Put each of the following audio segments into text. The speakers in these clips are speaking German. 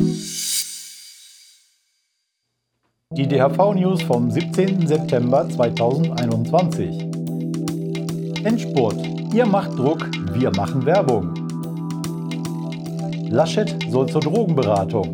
Die DHV-News vom 17. September 2021. Endspurt. Ihr macht Druck, wir machen Werbung. Laschet soll zur Drogenberatung.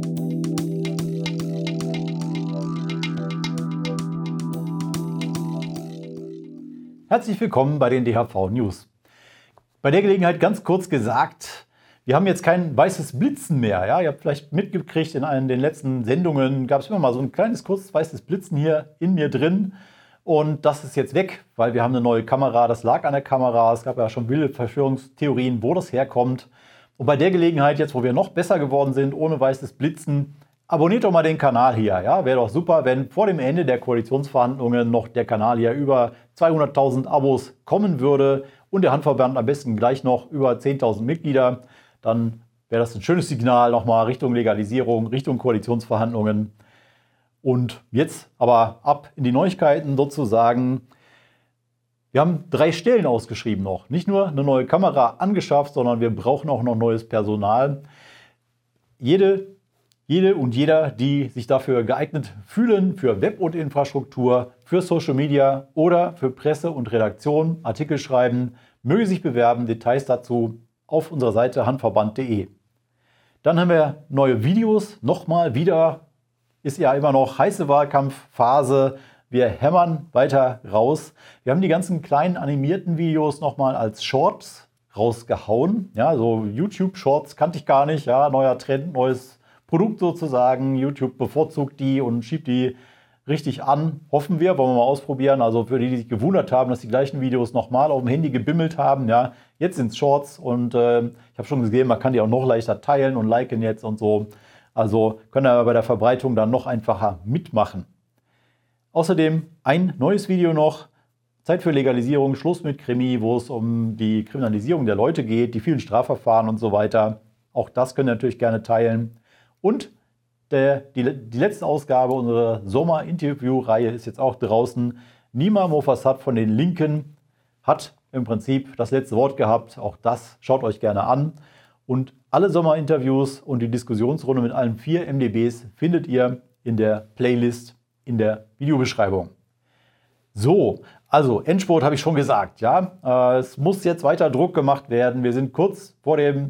Herzlich willkommen bei den DHV-News. Bei der Gelegenheit ganz kurz gesagt, wir haben jetzt kein weißes Blitzen mehr. Ja? Ihr habt vielleicht mitgekriegt, in den letzten Sendungen gab es immer mal so ein kleines kurzes weißes Blitzen hier in mir drin. Und das ist jetzt weg, weil wir haben eine neue Kamera. Das lag an der Kamera. Es gab ja schon wilde Verschwörungstheorien, wo das herkommt. Und bei der Gelegenheit, jetzt wo wir noch besser geworden sind, ohne weißes Blitzen, abonniert doch mal den Kanal hier. Ja? Wäre doch super, wenn vor dem Ende der Koalitionsverhandlungen noch der Kanal hier über 200.000 Abos kommen würde und der Handverband am besten gleich noch über 10.000 Mitglieder. Dann wäre das ein schönes Signal nochmal Richtung Legalisierung, Richtung Koalitionsverhandlungen. Und jetzt aber ab in die Neuigkeiten sozusagen. Wir haben 3 Stellen ausgeschrieben noch. Nicht nur eine neue Kamera angeschafft, sondern wir brauchen auch noch neues Personal. Jede und jeder, die sich dafür geeignet fühlen, für Web- und Infrastruktur, für Social Media oder für Presse und Redaktion, Artikel schreiben, möge sich bewerben. Details dazu auf unserer Seite handverband.de. Dann haben wir neue Videos. Nochmal wieder, ist ja immer noch heiße Wahlkampfphase. Wir hämmern weiter raus. Wir haben die ganzen kleinen animierten Videos nochmal als Shorts rausgehauen. Ja, so YouTube-Shorts kannte ich gar nicht. Ja, neuer Trend, neues Produkt sozusagen. YouTube bevorzugt die und schiebt die richtig an. Hoffen wir, wollen wir mal ausprobieren. Also für die sich gewundert haben, dass die gleichen Videos nochmal auf dem Handy gebimmelt haben. Ja, jetzt sind es Shorts und ich habe schon gesehen, man kann die auch noch leichter teilen und liken jetzt und so. Also können wir bei der Verbreitung dann noch einfacher mitmachen. Außerdem ein neues Video noch. Zeit für Legalisierung, Schluss mit Krimi, wo es um die Kriminalisierung der Leute geht, die vielen Strafverfahren und so weiter. Auch das könnt ihr natürlich gerne teilen. Und die letzte Ausgabe unserer Sommer-Interview-Reihe ist jetzt auch draußen. Nima Mofassad von den Linken hat im Prinzip das letzte Wort gehabt. Auch das schaut euch gerne an. Und alle Sommer-Interviews und die Diskussionsrunde mit allen 4 MdBs findet ihr in der Playlist in der Videobeschreibung. So, also Endspurt habe ich schon gesagt. Ja, es muss jetzt weiter Druck gemacht werden. Wir sind kurz vor dem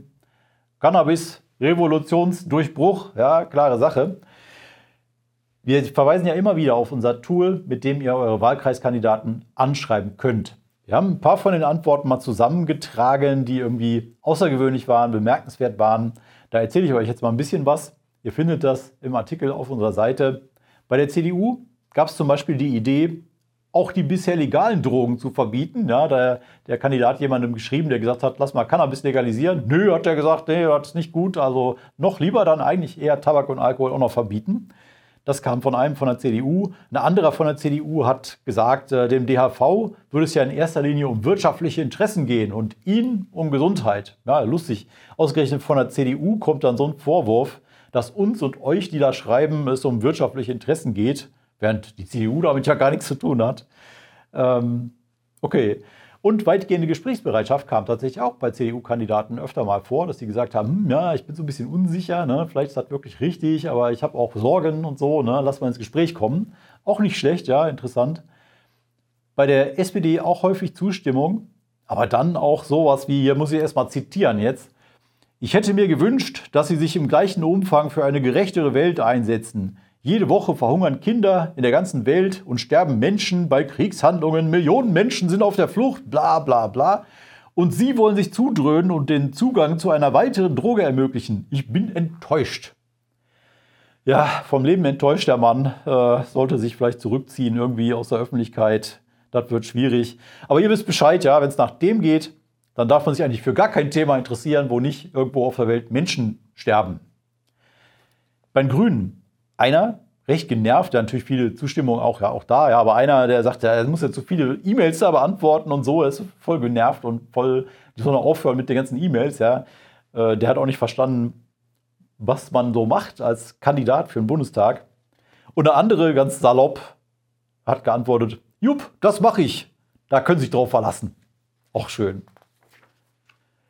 Cannabis-Revolutionsdurchbruch. Ja, klare Sache. Wir verweisen ja immer wieder auf unser Tool, mit dem ihr eure Wahlkreiskandidaten anschreiben könnt. Wir haben ein paar von den Antworten mal zusammengetragen, die irgendwie außergewöhnlich waren, bemerkenswert waren. Da erzähle ich euch jetzt mal ein bisschen was. Ihr findet das im Artikel auf unserer Seite. Bei der CDU gab es zum Beispiel die Idee, auch die bisher legalen Drogen zu verbieten. Ja, der Kandidat jemandem geschrieben, der gesagt hat, lass mal Cannabis legalisieren. Nö, hat er gesagt, nee, das ist nicht gut. Also noch lieber dann eigentlich eher Tabak und Alkohol auch noch verbieten. Das kam von einem von der CDU. Ein anderer von der CDU hat gesagt, dem DHV würde es ja in erster Linie um wirtschaftliche Interessen gehen und ihn um Gesundheit. Ja, lustig. Ausgerechnet von der CDU kommt dann so ein Vorwurf, dass uns und euch, die da schreiben, es um wirtschaftliche Interessen geht, während die CDU damit ja gar nichts zu tun hat. Okay. Und weitgehende Gesprächsbereitschaft kam tatsächlich auch bei CDU-Kandidaten öfter mal vor, dass die gesagt haben, ja, ich bin so ein bisschen unsicher, ne? Vielleicht ist das wirklich richtig, aber ich habe auch Sorgen und so, ne? Lass mal ins Gespräch kommen. Auch nicht schlecht, ja, interessant. Bei der SPD auch häufig Zustimmung, aber dann auch sowas wie, hier muss ich erstmal zitieren jetzt, ich hätte mir gewünscht, dass Sie sich im gleichen Umfang für eine gerechtere Welt einsetzen. Jede Woche verhungern Kinder in der ganzen Welt und sterben Menschen bei Kriegshandlungen. Millionen Menschen sind auf der Flucht, bla bla bla. Und Sie wollen sich zudröhnen und den Zugang zu einer weiteren Droge ermöglichen. Ich bin enttäuscht. Ja, vom Leben enttäuscht der Mann. Sollte sich vielleicht zurückziehen irgendwie aus der Öffentlichkeit. Das wird schwierig. Aber ihr wisst Bescheid, ja, wenn es nach dem geht, dann darf man sich eigentlich für gar kein Thema interessieren, wo nicht irgendwo auf der Welt Menschen sterben. Bei den Grünen, einer, recht genervt, der natürlich viele Zustimmung auch da, ja, aber einer, der sagt, er muss ja zu viele E-Mails da beantworten und so, er ist voll genervt und voll, die soll noch aufhören mit den ganzen E-Mails, ja. Der hat auch nicht verstanden, was man so macht als Kandidat für den Bundestag. Und der andere, ganz salopp, hat geantwortet, Jupp, das mache ich, da können Sie sich drauf verlassen. Auch schön.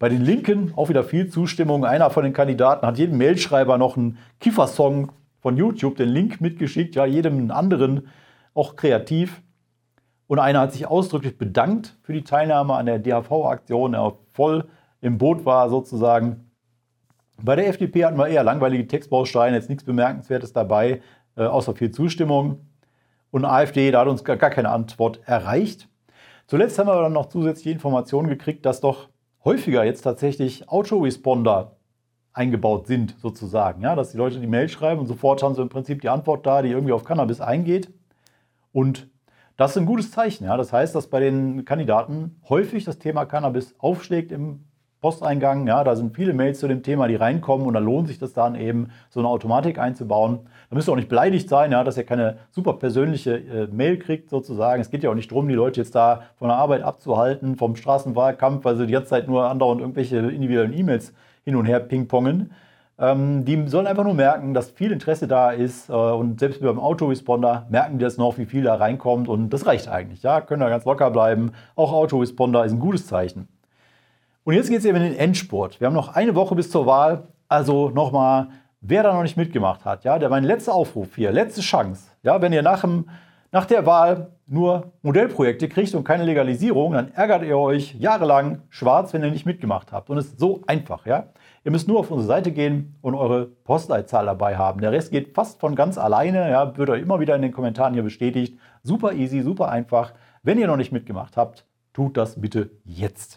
Bei den Linken auch wieder viel Zustimmung. Einer von den Kandidaten hat jedem Mailschreiber noch einen Kiffer-Song von YouTube, den Link mitgeschickt, ja, jedem einen anderen, auch kreativ. Und einer hat sich ausdrücklich bedankt für die Teilnahme an der DHV-Aktion, der voll im Boot war sozusagen. Bei der FDP hatten wir eher langweilige Textbausteine, jetzt nichts Bemerkenswertes dabei, außer viel Zustimmung. Und AfD, da hat uns gar keine Antwort erreicht. Zuletzt haben wir dann noch zusätzliche Informationen gekriegt, dass doch häufiger jetzt tatsächlich Autoresponder eingebaut sind, sozusagen. Ja, dass die Leute die Mail schreiben und sofort haben sie im Prinzip die Antwort da, die irgendwie auf Cannabis eingeht. Und das ist ein gutes Zeichen. Ja. Das heißt, dass bei den Kandidaten häufig das Thema Cannabis aufschlägt im Posteingang. Ja, da sind viele Mails zu dem Thema, die reinkommen und da lohnt sich das dann eben, so eine Automatik einzubauen. Da müsst ihr auch nicht beleidigt sein, ja, dass ihr keine super persönliche Mail kriegt sozusagen. Es geht ja auch nicht darum, die Leute jetzt da von der Arbeit abzuhalten, vom Straßenwahlkampf, weil sie die ganze Zeit nur andauernd irgendwelche individuellen E-Mails hin und her pingpongen. Die sollen einfach nur merken, dass viel Interesse da ist und selbst beim Autoresponder merken die das noch, wie viel da reinkommt und das reicht eigentlich. Ja, können da ganz locker bleiben. Auch Autoresponder ist ein gutes Zeichen. Und jetzt geht es eben in den Endspurt. Wir haben noch eine Woche bis zur Wahl. Also nochmal, wer da noch nicht mitgemacht hat, ja, mein letzter Aufruf hier, letzte Chance. Ja, wenn ihr nach der Wahl nur Modellprojekte kriegt und keine Legalisierung, dann ärgert ihr euch jahrelang schwarz, wenn ihr nicht mitgemacht habt. Und es ist so einfach. Ja. Ihr müsst nur auf unsere Seite gehen und eure Postleitzahl dabei haben. Der Rest geht fast von ganz alleine. Ja, wird euch immer wieder in den Kommentaren hier bestätigt. Super easy, super einfach. Wenn ihr noch nicht mitgemacht habt, tut das bitte jetzt.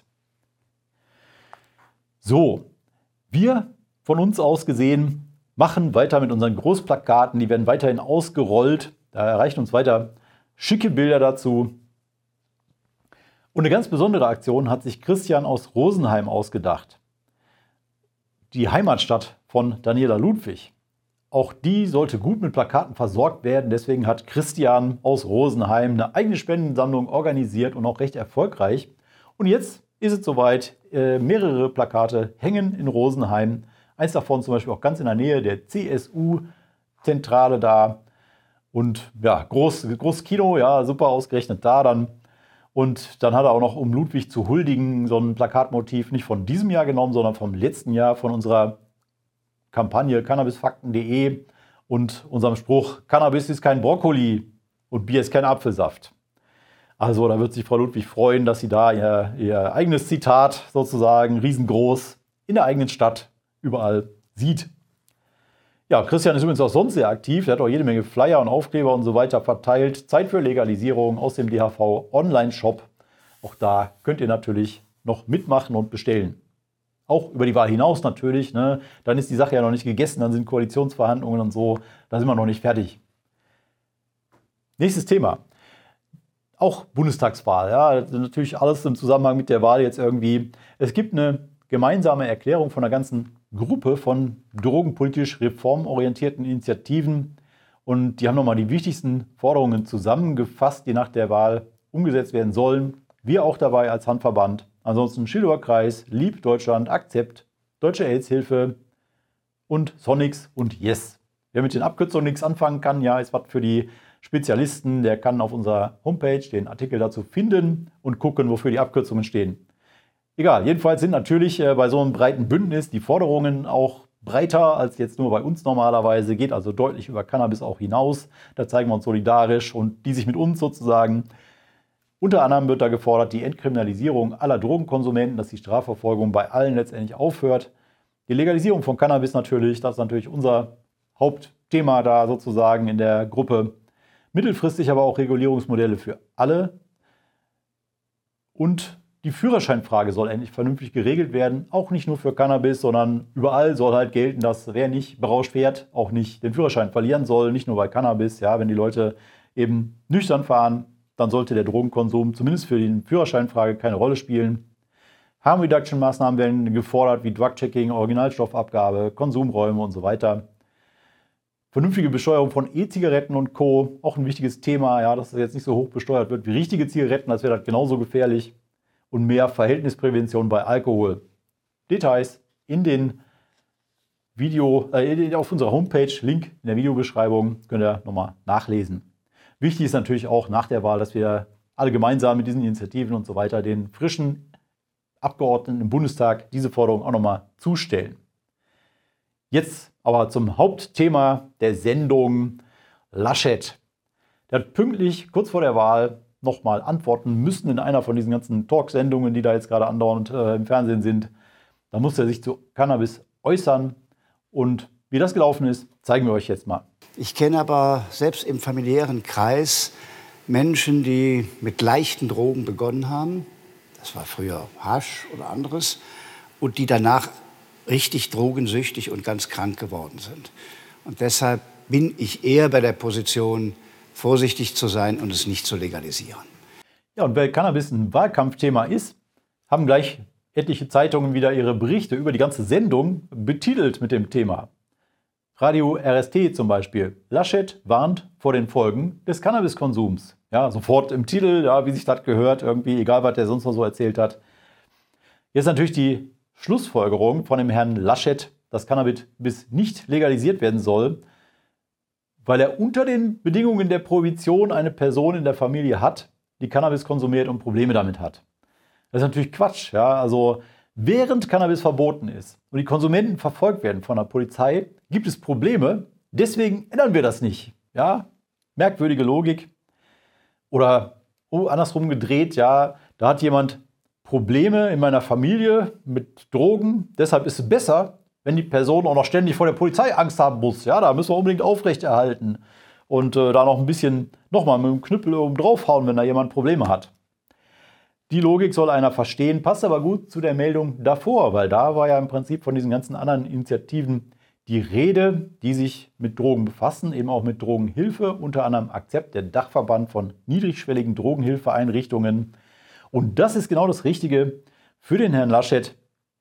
So, wir von uns aus gesehen machen weiter mit unseren Großplakaten. Die werden weiterhin ausgerollt. Da erreichen uns weiter schicke Bilder dazu. Und eine ganz besondere Aktion hat sich Christian aus Rosenheim ausgedacht. Die Heimatstadt von Daniela Ludwig. Auch die sollte gut mit Plakaten versorgt werden. Deswegen hat Christian aus Rosenheim eine eigene Spendensammlung organisiert und auch recht erfolgreich. Und jetzt ist es soweit, mehrere Plakate hängen in Rosenheim. Eins davon zum Beispiel auch ganz in der Nähe der CSU-Zentrale da. Und ja, großes Kino, ja, super ausgerechnet da dann. Und dann hat er auch noch, um Ludwig zu huldigen, so ein Plakatmotiv nicht von diesem Jahr genommen, sondern vom letzten Jahr von unserer Kampagne cannabisfakten.de und unserem Spruch, Cannabis ist kein Brokkoli und Bier ist kein Apfelsaft. Also da wird sich Frau Ludwig freuen, dass sie da ihr eigenes Zitat sozusagen riesengroß in der eigenen Stadt überall sieht. Ja, Christian ist übrigens auch sonst sehr aktiv. Er hat auch jede Menge Flyer und Aufkleber und so weiter verteilt. Zeit für Legalisierung aus dem DHV Online-Shop. Auch da könnt ihr natürlich noch mitmachen und bestellen. Auch über die Wahl hinaus natürlich. Ne? Dann ist die Sache ja noch nicht gegessen, dann sind Koalitionsverhandlungen und so. Da sind wir noch nicht fertig. Nächstes Thema. Auch Bundestagswahl. Ja, natürlich alles im Zusammenhang mit der Wahl jetzt irgendwie. Es gibt eine gemeinsame Erklärung von einer ganzen Gruppe von drogenpolitisch reformorientierten Initiativen. Und die haben nochmal die wichtigsten Forderungen zusammengefasst, die nach der Wahl umgesetzt werden sollen. Wir auch dabei als Handverband. Ansonsten Schildower Kreis, Lieb Deutschland, Akzept, Deutsche AIDS-Hilfe und Sonnix und Yes. Wer mit den Abkürzungen nichts anfangen kann, ja, ist was für die Spezialisten. Der kann auf unserer Homepage den Artikel dazu finden und gucken, wofür die Abkürzungen stehen. Egal, jedenfalls sind natürlich bei so einem breiten Bündnis die Forderungen auch breiter als jetzt nur bei uns normalerweise, geht also deutlich über Cannabis auch hinaus. Da zeigen wir uns solidarisch und die sich mit uns sozusagen. Unter anderem wird da gefordert, die Entkriminalisierung aller Drogenkonsumenten, dass die Strafverfolgung bei allen letztendlich aufhört. Die Legalisierung von Cannabis natürlich, das ist natürlich unser Hauptthema da sozusagen in der Gruppe. Mittelfristig aber auch Regulierungsmodelle für alle. Und die Führerscheinfrage soll endlich vernünftig geregelt werden. Auch nicht nur für Cannabis, sondern überall soll halt gelten, dass wer nicht berauscht fährt, auch nicht den Führerschein verlieren soll. Nicht nur bei Cannabis. Ja, wenn die Leute eben nüchtern fahren, dann sollte der Drogenkonsum zumindest für die Führerscheinfrage keine Rolle spielen. Harm Reduction Maßnahmen werden gefordert, wie Drug-Checking, Originalstoffabgabe, Konsumräume und so weiter. Vernünftige Besteuerung von E-Zigaretten und Co. Auch ein wichtiges Thema, ja, dass das jetzt nicht so hoch besteuert wird wie richtige Zigaretten, das wäre das genauso gefährlich. Und mehr Verhältnisprävention bei Alkohol. Details in den auf unserer Homepage, Link in der Videobeschreibung, könnt ihr nochmal nachlesen. Wichtig ist natürlich auch nach der Wahl, dass wir alle gemeinsam mit diesen Initiativen und so weiter den frischen Abgeordneten im Bundestag diese Forderung auch nochmal zustellen. Jetzt aber zum Hauptthema der Sendung: Laschet. Der hat pünktlich kurz vor der Wahl nochmal antworten müssen in einer von diesen ganzen Talksendungen, die da jetzt gerade andauernd im Fernsehen sind. Da musste er sich zu Cannabis äußern. Und wie das gelaufen ist, zeigen wir euch jetzt mal. Ich kenne aber selbst im familiären Kreis Menschen, die mit leichten Drogen begonnen haben. Das war früher Hasch oder anderes. Und die danach richtig drogensüchtig und ganz krank geworden sind. Und deshalb bin ich eher bei der Position, vorsichtig zu sein und es nicht zu legalisieren. Ja, und weil Cannabis ein Wahlkampfthema ist, haben gleich etliche Zeitungen wieder ihre Berichte über die ganze Sendung betitelt mit dem Thema. Radio RST zum Beispiel: Laschet warnt vor den Folgen des Cannabiskonsums. Ja, sofort im Titel, ja, wie sich das gehört, irgendwie, egal was der sonst noch so erzählt hat. Jetzt natürlich die Schlussfolgerung von dem Herrn Laschet, dass Cannabis nicht legalisiert werden soll, weil er unter den Bedingungen der Prohibition eine Person in der Familie hat, die Cannabis konsumiert und Probleme damit hat. Das ist natürlich Quatsch. Ja? Also während Cannabis verboten ist und die Konsumenten verfolgt werden von der Polizei, gibt es Probleme. Deswegen ändern wir das nicht. Ja? Merkwürdige Logik. Oder andersrum gedreht, ja, da hat jemand Probleme in meiner Familie mit Drogen. Deshalb ist es besser, wenn die Person auch noch ständig vor der Polizei Angst haben muss. Ja, da müssen wir unbedingt aufrechterhalten und da noch ein bisschen nochmal mit dem Knüppel oben draufhauen, wenn da jemand Probleme hat. Die Logik soll einer verstehen, passt aber gut zu der Meldung davor, weil da war ja im Prinzip von diesen ganzen anderen Initiativen die Rede, die sich mit Drogen befassen, eben auch mit Drogenhilfe, unter anderem Akzept, der Dachverband von niedrigschwelligen Drogenhilfeeinrichtungen. Und das ist genau das Richtige für den Herrn Laschet.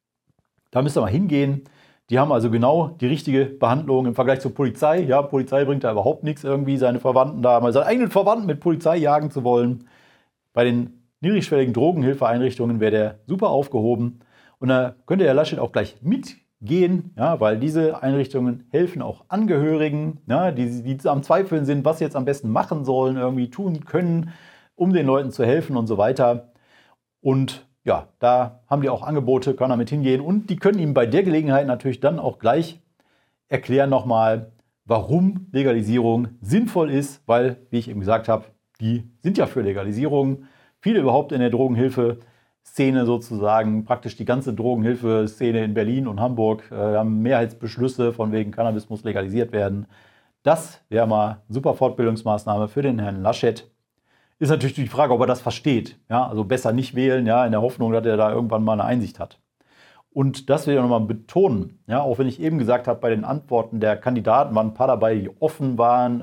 Da müsst ihr mal hingehen. Die haben also genau die richtige Behandlung im Vergleich zur Polizei. Ja, Polizei bringt da überhaupt nichts, irgendwie seine Verwandten da, mal seine eigenen Verwandten mit Polizei jagen zu wollen. Bei den niedrigschwelligen Drogenhilfeeinrichtungen wäre der super aufgehoben. Und da könnte Herr Laschet auch gleich mitgehen, ja, weil diese Einrichtungen helfen auch Angehörigen, ja, die am Zweifeln sind, was sie jetzt am besten machen sollen, irgendwie tun können, um den Leuten zu helfen und so weiter. Und ja, da haben die auch Angebote, kann damit hingehen. Und die können ihm bei der Gelegenheit natürlich dann auch gleich erklären nochmal, warum Legalisierung sinnvoll ist. Weil, wie ich eben gesagt habe, die sind ja für Legalisierung. Viele überhaupt in der Drogenhilfeszene sozusagen, praktisch die ganze Drogenhilfeszene in Berlin und Hamburg, haben Mehrheitsbeschlüsse von wegen Cannabis muss legalisiert werden. Das wäre mal eine super Fortbildungsmaßnahme für den Herrn Laschet. Ist natürlich die Frage, ob er das versteht. Ja, also besser nicht wählen, ja, in der Hoffnung, dass er da irgendwann mal eine Einsicht hat. Und das will ich nochmal betonen. Ja, auch wenn ich eben gesagt habe, bei den Antworten der Kandidaten waren ein paar dabei, die offen waren,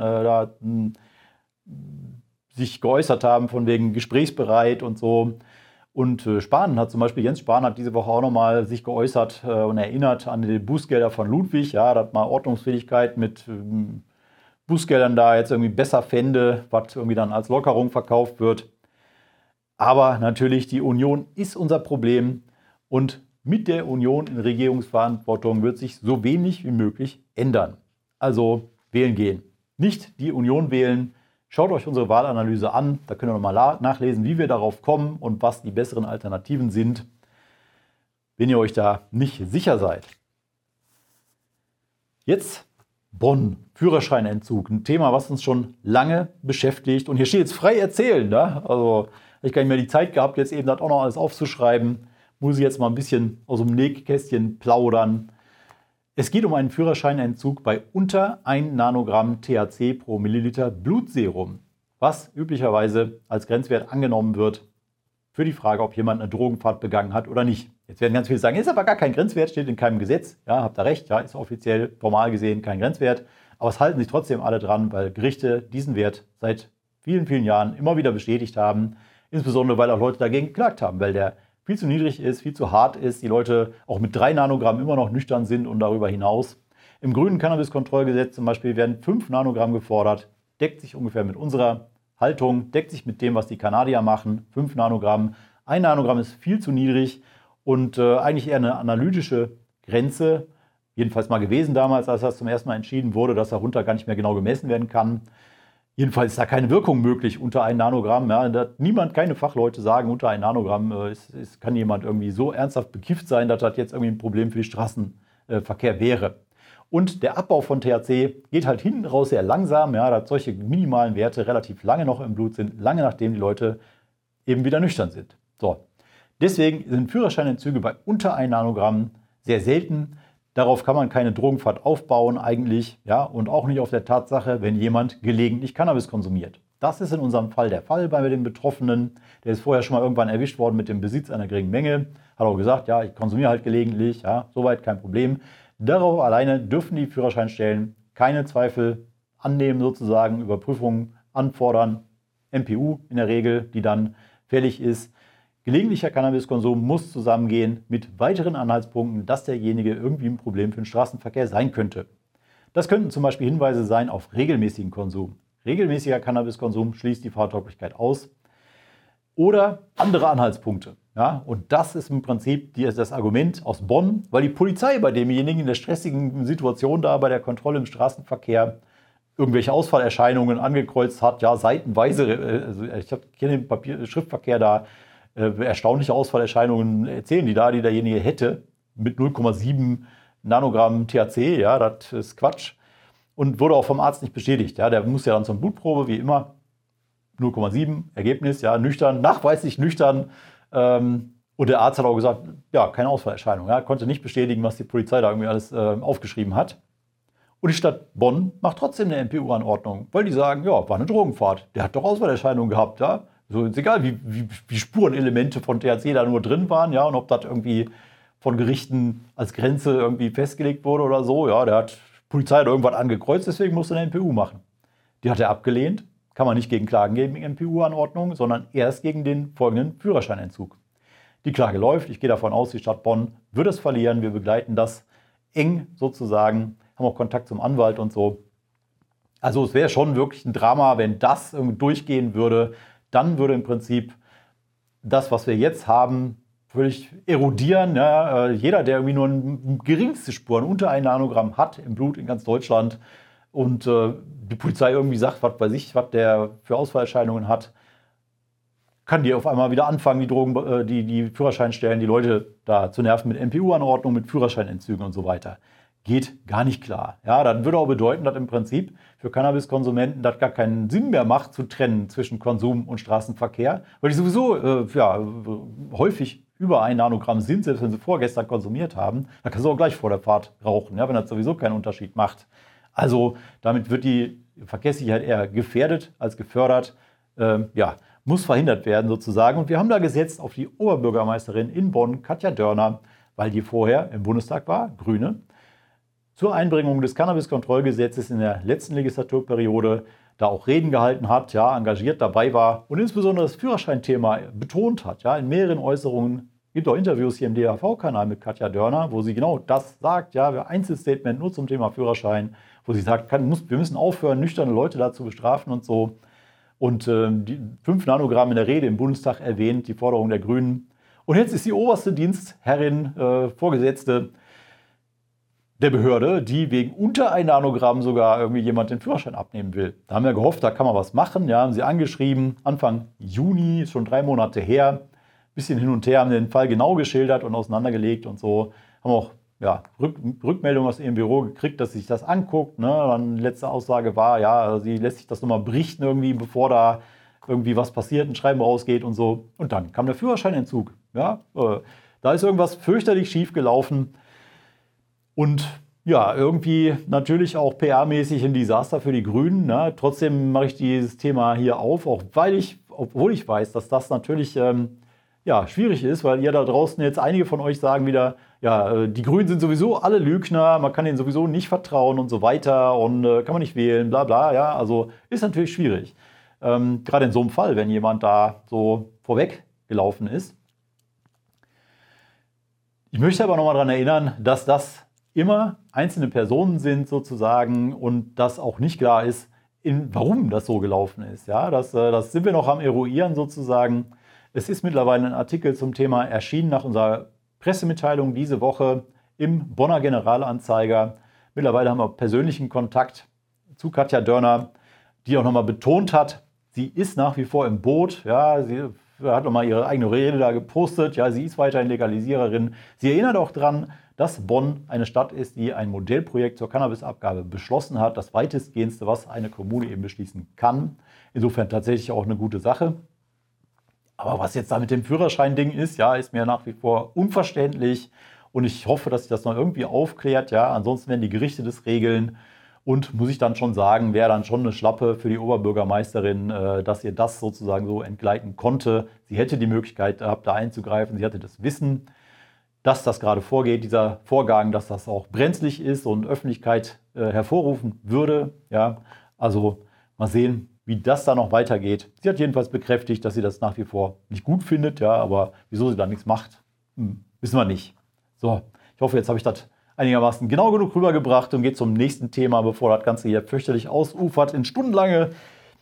sich geäußert haben von wegen gesprächsbereit und so. Und Spahn hat zum Beispiel, Jens Spahn hat diese Woche auch nochmal sich geäußert und erinnert an die Bußgelder von Ludwig. Ja, da hat mal Ordnungsfähigkeit mit Bußgeldern da jetzt irgendwie besser fände, was irgendwie dann als Lockerung verkauft wird. Aber natürlich, die Union ist unser Problem und mit der Union in Regierungsverantwortung wird sich so wenig wie möglich ändern. Also wählen gehen. Nicht die Union wählen. Schaut euch unsere Wahlanalyse an. Da könnt ihr nochmal nachlesen, wie wir darauf kommen und was die besseren Alternativen sind, wenn ihr euch da nicht sicher seid. Jetzt Bonn, Führerscheinentzug, ein Thema, was uns schon lange beschäftigt. Und hier steht jetzt frei erzählen. Ne? Also ich gar nicht mehr die Zeit gehabt, jetzt eben das auch noch alles aufzuschreiben. Muss ich jetzt mal ein bisschen aus dem Nähkästchen plaudern. Es geht um einen Führerscheinentzug bei unter 1 Nanogramm THC pro Milliliter Blutserum, was üblicherweise als Grenzwert angenommen wird für die Frage, ob jemand eine Drogenfahrt begangen hat oder nicht. Jetzt werden ganz viele sagen, ist aber gar kein Grenzwert, steht in keinem Gesetz. Ja, habt ihr recht, ja, ist offiziell formal gesehen kein Grenzwert. Aber es halten sich trotzdem alle dran, weil Gerichte diesen Wert seit vielen, vielen Jahren immer wieder bestätigt haben. Insbesondere, weil auch Leute dagegen geklagt haben, weil der viel zu niedrig ist, viel zu hart ist. Die Leute auch mit 3 Nanogramm immer noch nüchtern sind und darüber hinaus. Im grünen Cannabiskontrollgesetz zum Beispiel werden 5 Nanogramm gefordert. Deckt sich ungefähr mit unserer Haltung, deckt sich mit dem, was die Kanadier machen. 5 Nanogramm. 1 Nanogramm ist viel zu niedrig. Und eigentlich eher eine analytische Grenze, jedenfalls mal gewesen damals, als das zum ersten Mal entschieden wurde, dass darunter gar nicht mehr genau gemessen werden kann. Jedenfalls ist da keine Wirkung möglich unter 1 Nanogramm. Ja. Da hat niemand, keine Fachleute sagen, unter 1 Nanogramm kann jemand irgendwie so ernsthaft bekifft sein, dass das jetzt irgendwie ein Problem für den Straßenverkehr wäre. Und der Abbau von THC geht halt hinten raus sehr langsam, ja, dass solche minimalen Werte relativ lange noch im Blut sind, lange nachdem die Leute eben wieder nüchtern sind. So. Deswegen sind Führerscheinentzüge bei unter 1 Nanogramm sehr selten. Darauf kann man keine Drogenfahrt aufbauen eigentlich, ja, und auch nicht auf der Tatsache, wenn jemand gelegentlich Cannabis konsumiert. Das ist in unserem Fall der Fall bei dem Betroffenen. Der ist vorher schon mal irgendwann erwischt worden mit dem Besitz einer geringen Menge. Hat auch gesagt, ja, ich konsumiere halt gelegentlich, ja, soweit kein Problem. Darauf alleine dürfen die Führerscheinstellen keine Zweifel annehmen, sozusagen, Überprüfungen anfordern. MPU in der Regel, die dann fällig ist. Gelegentlicher Cannabiskonsum muss zusammengehen mit weiteren Anhaltspunkten, dass derjenige irgendwie ein Problem für den Straßenverkehr sein könnte. Das könnten zum Beispiel Hinweise sein auf regelmäßigen Konsum. Regelmäßiger Cannabiskonsum schließt die Fahrtauglichkeit aus. Oder andere Anhaltspunkte. Ja, und das ist im Prinzip das Argument aus Bonn, weil die Polizei bei demjenigen in der stressigen Situation da bei der Kontrolle im Straßenverkehr irgendwelche Ausfallerscheinungen angekreuzt hat, ja, seitenweise, also ich kenne den Schriftverkehr da, erstaunliche Ausfallerscheinungen erzählen die da, die derjenige hätte, mit 0,7 Nanogramm THC, ja, das ist Quatsch. Und wurde auch vom Arzt nicht bestätigt, ja, der muss ja dann zur Blutprobe, wie immer, 0,7, Ergebnis, ja, nüchtern, nachweislich nüchtern. Und der Arzt hat auch gesagt, ja, keine Ausfallerscheinung, ja, konnte nicht bestätigen, was die Polizei da irgendwie alles aufgeschrieben hat. Und die Stadt Bonn macht trotzdem eine MPU-Anordnung, weil die sagen, ja, war eine Drogenfahrt, der hat doch Ausfallerscheinungen gehabt, ja. So ist egal, wie Spurenelemente von THC da nur drin waren, ja, und ob das irgendwie von Gerichten als Grenze irgendwie festgelegt wurde oder so, ja, die Polizei hat irgendwas angekreuzt, deswegen musste eine MPU machen. Die hat er abgelehnt, kann man nicht gegen Klagen gegen MPU-Anordnung, sondern erst gegen den folgenden Führerscheinentzug. Die Klage läuft, ich gehe davon aus, die Stadt Bonn wird es verlieren, wir begleiten das eng sozusagen, haben auch Kontakt zum Anwalt und so. Also es wäre schon wirklich ein Drama, wenn das irgendwie durchgehen würde. Dann würde im Prinzip das, was wir jetzt haben, völlig erodieren. Ja. Jeder, der irgendwie nur geringste Spuren unter 1 Nanogramm hat im Blut in ganz Deutschland und die Polizei irgendwie sagt, was weiß ich, was der für Ausfallerscheinungen hat, kann die auf einmal wieder anfangen, die Führerscheinstellen, die Leute da zu nerven mit MPU-Anordnung, mit Führerscheinentzügen und so weiter. Geht gar nicht klar. Ja, das würde auch bedeuten, dass im Prinzip für Cannabiskonsumenten das gar keinen Sinn mehr macht, zu trennen zwischen Konsum und Straßenverkehr, weil die sowieso häufig über 1 Nanogramm sind, selbst wenn sie vorgestern konsumiert haben. Da kannst du auch gleich vor der Fahrt rauchen, ja, wenn das sowieso keinen Unterschied macht. Also damit wird die Verkehrssicherheit eher gefährdet als gefördert. Muss verhindert werden sozusagen. Und wir haben da gesetzt auf die Oberbürgermeisterin in Bonn, Katja Dörner, weil die vorher im Bundestag war, Grüne, zur Einbringung des Cannabiskontrollgesetzes in der letzten Legislaturperiode da auch Reden gehalten hat, ja, engagiert dabei war und insbesondere das Führerscheinthema betont hat. Ja, in mehreren Äußerungen, gibt auch Interviews hier im DHV-Kanal mit Katja Dörner, wo sie genau das sagt, ja, Einzelstatement nur zum Thema Führerschein, wo sie sagt, wir müssen aufhören, nüchterne Leute da zu bestrafen und so. Und die 5 Nanogramm in der Rede im Bundestag erwähnt, die Forderung der Grünen. Und jetzt ist die oberste Dienstherrin, Vorgesetzte der Behörde, die wegen unter 1 Nanogramm sogar irgendwie jemand den Führerschein abnehmen will. Da haben wir gehofft, da kann man was machen. Ja, haben sie angeschrieben, Anfang Juni, ist schon 3 Monate her. Bisschen hin und her, haben den Fall genau geschildert und auseinandergelegt und so. Haben auch Rückmeldung aus ihrem Büro gekriegt, dass sie sich das anguckt. Ne? Dann letzte Aussage war, ja, sie lässt sich das nochmal berichten irgendwie, bevor da irgendwie was passiert, ein Schreiben rausgeht und so. Und dann kam der Führerscheinentzug. Ja? Da ist irgendwas fürchterlich schief gelaufen. Und ja, irgendwie natürlich auch PR-mäßig ein Desaster für die Grünen. Ne? Trotzdem mache ich dieses Thema hier auf, auch obwohl ich weiß, dass das natürlich schwierig ist, weil ihr da draußen jetzt einige von euch sagen wieder, ja, die Grünen sind sowieso alle Lügner, man kann denen sowieso nicht vertrauen und so weiter und kann man nicht wählen, bla bla. Ja, also ist natürlich schwierig. Gerade in so einem Fall, wenn jemand da so vorweg gelaufen ist. Ich möchte aber nochmal daran erinnern, dass das immer einzelne Personen sind sozusagen und dass auch nicht klar ist, warum das so gelaufen ist. Ja, das sind wir noch am Eruieren sozusagen. Es ist mittlerweile ein Artikel zum Thema erschienen nach unserer Pressemitteilung diese Woche im Bonner Generalanzeiger. Mittlerweile haben wir persönlichen Kontakt zu Katja Dörner. die auch nochmal betont hat, sie ist nach wie vor im Boot. Ja, sie hat nochmal ihre eigene Rede da gepostet. Ja, sie ist weiterhin Legalisiererin. Sie erinnert auch daran, dass Bonn eine Stadt ist, die ein Modellprojekt zur Cannabisabgabe beschlossen hat. Das weitestgehendste, was eine Kommune eben beschließen kann. Insofern tatsächlich auch eine gute Sache. Aber was jetzt da mit dem Führerschein-Ding ist, ja, ist mir nach wie vor unverständlich. Und ich hoffe, dass sich das noch irgendwie aufklärt. Ja, ansonsten werden die Gerichte das regeln. Und muss ich dann schon sagen, wäre dann schon eine Schlappe für die Oberbürgermeisterin, dass ihr das sozusagen so entgleiten konnte. Sie hätte die Möglichkeit gehabt, da einzugreifen. Sie hatte das Wissen, dass das gerade vorgeht, dieser Vorgang, dass das auch brenzlig ist und Öffentlichkeit hervorrufen würde. Ja, also mal sehen, wie das da noch weitergeht. Sie hat jedenfalls bekräftigt, dass sie das nach wie vor nicht gut findet. Ja, aber wieso sie da nichts macht, wissen wir nicht. So, ich hoffe, jetzt habe ich das einigermaßen genau genug rübergebracht und geht zum nächsten Thema, bevor das Ganze hier fürchterlich ausufert in stundenlange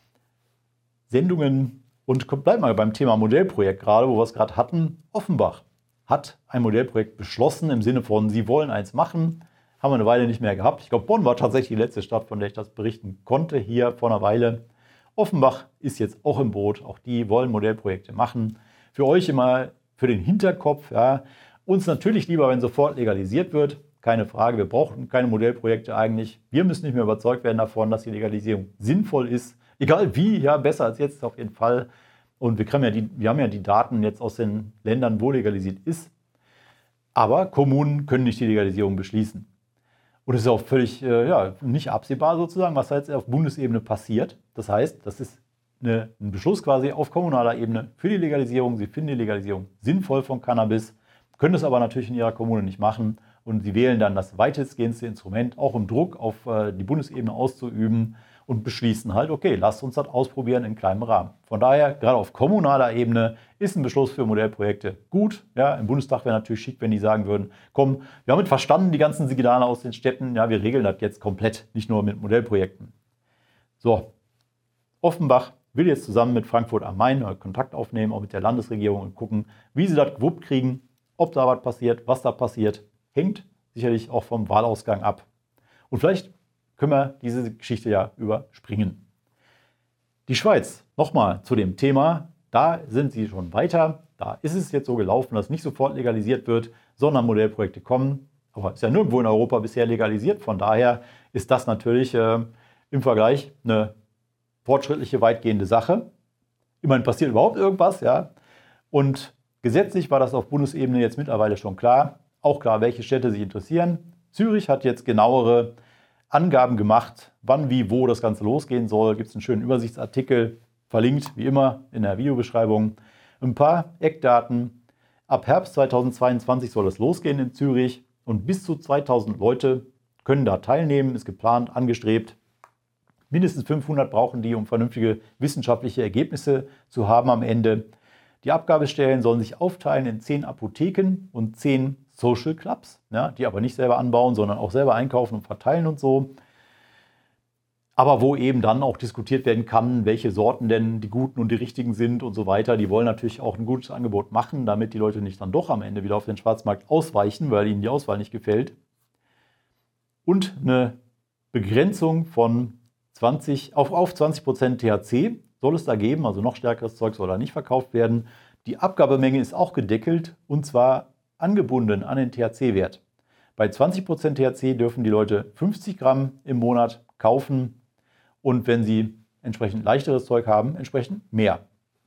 Sendungen. Und bleibt mal beim Thema Modellprojekt gerade, wo wir es gerade hatten. Offenbach hat ein Modellprojekt beschlossen im Sinne von, sie wollen eins machen. Haben wir eine Weile nicht mehr gehabt. Ich glaube, Bonn war tatsächlich die letzte Stadt, von der ich das berichten konnte, hier vor einer Weile. Offenbach ist jetzt auch im Boot. Auch die wollen Modellprojekte machen. Für euch immer für den Hinterkopf. Ja, uns natürlich lieber, wenn sofort legalisiert wird. Keine Frage, wir brauchen keine Modellprojekte eigentlich. Wir müssen nicht mehr überzeugt werden davon, dass die Legalisierung sinnvoll ist. Egal wie, ja, besser als jetzt auf jeden Fall. Und wir haben ja die Daten jetzt aus den Ländern, wo legalisiert ist. Aber Kommunen können nicht die Legalisierung beschließen. Und es ist auch völlig nicht absehbar sozusagen, was da jetzt auf Bundesebene passiert. Das heißt, das ist ein Beschluss quasi auf kommunaler Ebene für die Legalisierung. Sie finden die Legalisierung sinnvoll von Cannabis, können das aber natürlich in ihrer Kommune nicht machen. Und sie wählen dann das weitestgehendste Instrument, auch um Druck auf die Bundesebene auszuüben und beschließen halt, okay, lasst uns das ausprobieren in kleinem Rahmen. Von daher, gerade auf kommunaler Ebene ist ein Beschluss für Modellprojekte gut. Ja, im Bundestag wäre natürlich schick, wenn die sagen würden, komm, wir haben verstanden, die ganzen Signale aus den Städten, ja, wir regeln das jetzt komplett, nicht nur mit Modellprojekten. So, Offenbach will jetzt zusammen mit Frankfurt am Main Kontakt aufnehmen, auch mit der Landesregierung und gucken, wie sie das gewuppt kriegen, ob da was passiert, was da passiert. Hängt sicherlich auch vom Wahlausgang ab. Und vielleicht können wir diese Geschichte ja überspringen. Die Schweiz, nochmal zu dem Thema, da sind sie schon weiter. Da ist es jetzt so gelaufen, dass nicht sofort legalisiert wird, sondern Modellprojekte kommen. Aber ist ja nirgendwo in Europa bisher legalisiert. Von daher ist das natürlich im Vergleich eine fortschrittliche, weitgehende Sache. Immerhin passiert überhaupt irgendwas, ja. Und gesetzlich war das auf Bundesebene jetzt mittlerweile schon klar. Auch klar, welche Städte sich interessieren. Zürich hat jetzt genauere Angaben gemacht, wann, wie, wo das Ganze losgehen soll. Gibt es einen schönen Übersichtsartikel, verlinkt wie immer in der Videobeschreibung. Ein paar Eckdaten. Ab Herbst 2022 soll es losgehen in Zürich und bis zu 2000 Leute können da teilnehmen, ist geplant, angestrebt. Mindestens 500 brauchen die, um vernünftige wissenschaftliche Ergebnisse zu haben am Ende. Die Abgabestellen sollen sich aufteilen in 10 Apotheken und 10 Social Clubs, ja, die aber nicht selber anbauen, sondern auch selber einkaufen und verteilen und so. Aber wo eben dann auch diskutiert werden kann, welche Sorten denn die guten und die richtigen sind und so weiter. Die wollen natürlich auch ein gutes Angebot machen, damit die Leute nicht dann doch am Ende wieder auf den Schwarzmarkt ausweichen, weil ihnen die Auswahl nicht gefällt. Und eine Begrenzung von 20% THC soll es da geben, also noch stärkeres Zeug soll da nicht verkauft werden. Die Abgabemenge ist auch gedeckelt und zwar angebunden an den THC-Wert. Bei 20% THC dürfen die Leute 50 Gramm im Monat kaufen und wenn sie entsprechend leichteres Zeug haben, entsprechend mehr.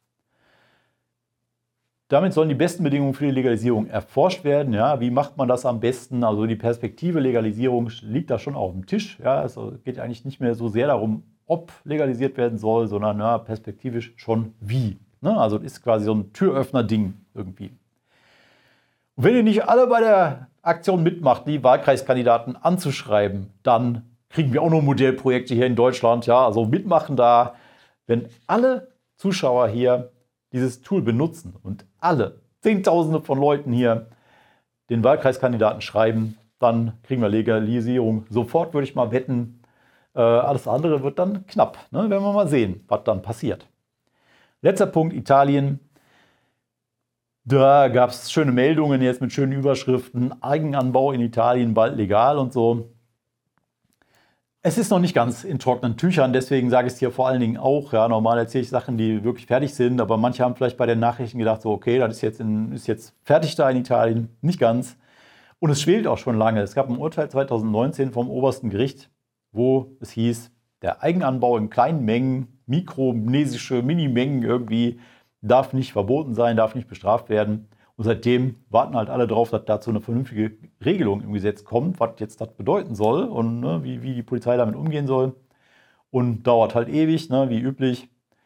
Damit sollen die besten Bedingungen für die Legalisierung erforscht werden. Ja, wie macht man das am besten? Also die Perspektive Legalisierung liegt da schon auf dem Tisch. Ja, also es geht eigentlich nicht mehr so sehr darum, ob legalisiert werden soll, sondern ja, perspektivisch schon wie. Ne? Also es ist quasi so ein Türöffner-Ding irgendwie. Und wenn ihr nicht alle bei der Aktion mitmacht, die Wahlkreiskandidaten anzuschreiben, dann kriegen wir auch noch Modellprojekte hier in Deutschland. Ja, also mitmachen da. Wenn alle Zuschauer hier dieses Tool benutzen und alle Zehntausende von Leuten hier den Wahlkreiskandidaten schreiben, dann kriegen wir Legalisierung sofort, würde ich mal wetten. Alles andere wird dann knapp. Ne? Werden wir mal sehen, was dann passiert. Letzter Punkt, Italien. Da gab es schöne Meldungen jetzt mit schönen Überschriften. Eigenanbau in Italien bald legal und so. Es ist noch nicht ganz in trockenen Tüchern, deswegen sage ich es hier vor allen Dingen auch. Ja, normal erzähle ich Sachen, die wirklich fertig sind, aber manche haben vielleicht bei den Nachrichten gedacht, so okay, das ist jetzt fertig da in Italien. Nicht ganz. Und es schwelt auch schon lange. Es gab ein Urteil 2019 vom obersten Gericht, wo es hieß, der Eigenanbau in kleinen Mengen, mikronesische Minimengen irgendwie, darf nicht verboten sein, darf nicht bestraft werden. Und seitdem warten halt alle drauf, dass dazu eine vernünftige Regelung im Gesetz kommt, was jetzt das bedeuten soll und ne, wie die Polizei damit umgehen soll. Und dauert halt ewig, ne, wie üblich.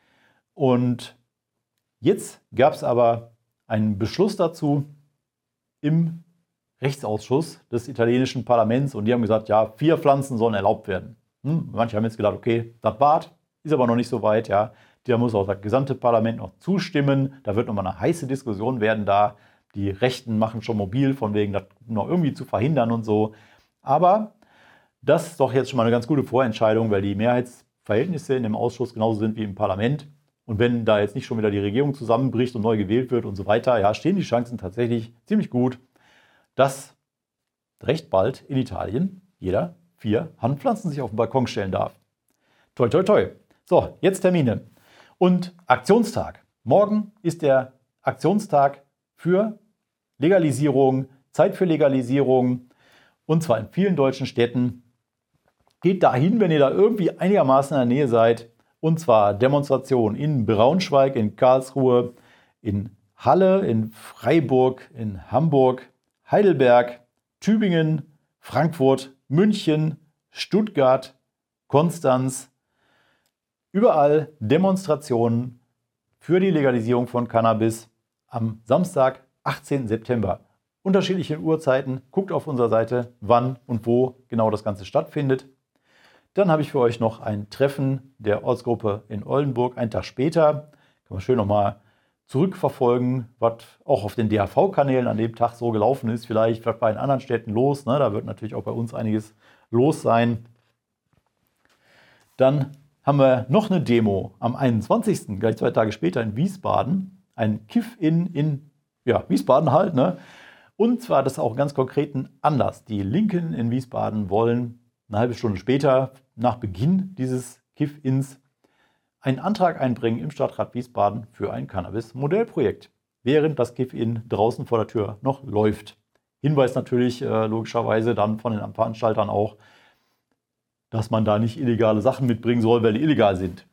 Und jetzt gab es aber einen Beschluss dazu im Rechtsausschuss des italienischen Parlaments und die haben gesagt, ja, 4 Pflanzen sollen erlaubt werden. Manche haben jetzt gedacht, okay, das war's, ist aber noch nicht so weit, ja. Da muss auch das gesamte Parlament noch zustimmen. Da wird nochmal eine heiße Diskussion werden da. Die Rechten machen schon mobil, von wegen das noch irgendwie zu verhindern und so. Aber das ist doch jetzt schon mal eine ganz gute Vorentscheidung, weil die Mehrheitsverhältnisse in dem Ausschuss genauso sind wie im Parlament. Und wenn da jetzt nicht schon wieder die Regierung zusammenbricht und neu gewählt wird und so weiter, ja, stehen die Chancen tatsächlich ziemlich gut, dass recht bald in Italien jeder 4 Handpflanzen sich auf den Balkon stellen darf. Toi, toi, toi. So, jetzt Termine. Und Aktionstag. Morgen ist der Aktionstag für Legalisierung, Zeit für Legalisierung, und zwar in vielen deutschen Städten. Geht dahin, wenn ihr da irgendwie einigermaßen in der Nähe seid. Und zwar Demonstrationen in Braunschweig, in Karlsruhe, in Halle, in Freiburg, in Hamburg, Heidelberg, Tübingen, Frankfurt, München, Stuttgart, Konstanz. Überall Demonstrationen für die Legalisierung von Cannabis am Samstag, 18. September. Unterschiedliche Uhrzeiten. Guckt auf unserer Seite, wann und wo genau das Ganze stattfindet. Dann habe ich für euch noch ein Treffen der Ortsgruppe in Oldenburg, einen Tag später. Kann man schön nochmal zurückverfolgen, was auch auf den DHV-Kanälen an dem Tag so gelaufen ist. Vielleicht was bei den anderen Städten los. Ne? Da wird natürlich auch bei uns einiges los sein. Dann haben wir noch eine Demo am 21., gleich 2 Tage später in Wiesbaden. Ein Kiff-In in Wiesbaden halt. Ne? Und zwar das auch einen ganz konkreten Anlass. Die Linken in Wiesbaden wollen eine halbe Stunde später, nach Beginn dieses Kiff-Ins, einen Antrag einbringen im Stadtrat Wiesbaden für ein Cannabis-Modellprojekt, während das Kiff-In draußen vor der Tür noch läuft. Hinweis natürlich logischerweise dann von den Veranstaltern auch, dass man da nicht illegale Sachen mitbringen soll, weil die illegal sind.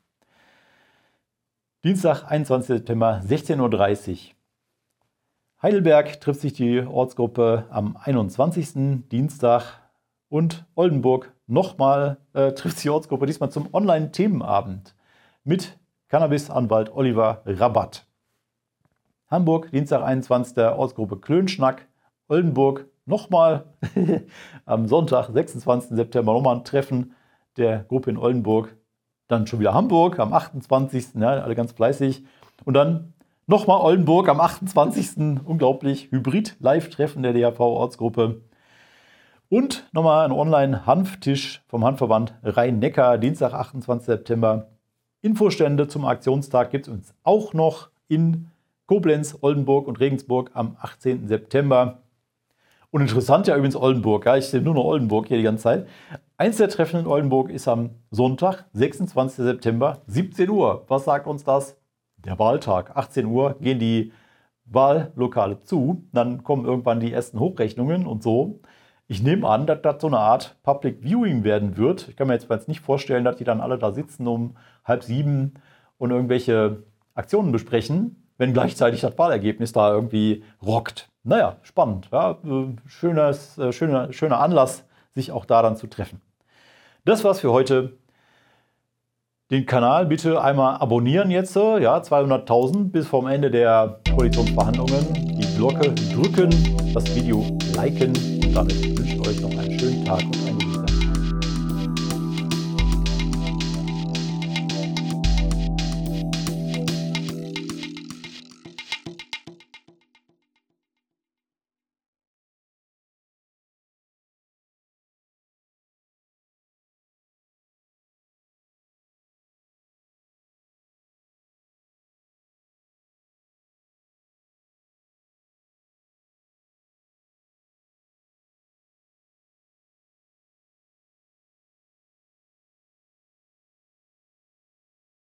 Dienstag, 21. September, 16:30 Uhr. Heidelberg trifft sich die Ortsgruppe am 21. Dienstag und Oldenburg nochmal trifft sich die Ortsgruppe, diesmal zum Online-Themenabend mit Cannabis-Anwalt Oliver Rabatt. Hamburg, Dienstag, 21. Ortsgruppe Klönschnack. Oldenburg nochmal am Sonntag, 26. September, nochmal ein Treffen der Gruppe in Oldenburg. Dann schon wieder Hamburg am 28. Ja, alle ganz fleißig. Und dann nochmal Oldenburg am 28. Unglaublich, Hybrid-Live-Treffen der DHV-Ortsgruppe. Und nochmal ein Online-Hanftisch vom Hanfverband Rhein-Neckar, Dienstag, 28. September. Infostände zum Aktionstag gibt es uns auch noch in Koblenz, Oldenburg und Regensburg am 18. September. Und interessant ja übrigens Oldenburg, ja, ich sehe nur noch Oldenburg hier die ganze Zeit. Eins der Treffen in Oldenburg ist am Sonntag, 26. September, 17 Uhr. Was sagt uns das? Der Wahltag. 18 Uhr gehen die Wahllokale zu. Dann kommen irgendwann die ersten Hochrechnungen und so. Ich nehme an, dass das so eine Art Public Viewing werden wird. Ich kann mir jetzt nicht vorstellen, dass die dann alle da sitzen um 6:30 und irgendwelche Aktionen besprechen, wenn gleichzeitig das Wahlergebnis da irgendwie rockt. Naja, spannend. Ja, schöner Anlass, sich auch da dann zu treffen. Das war's für heute. Den Kanal bitte einmal abonnieren jetzt. Ja, 200.000 bis vom Ende der Koalitionsverhandlungen. Die Glocke drücken, das Video liken. Und damit wünsche ich euch noch einen schönen Tag und einen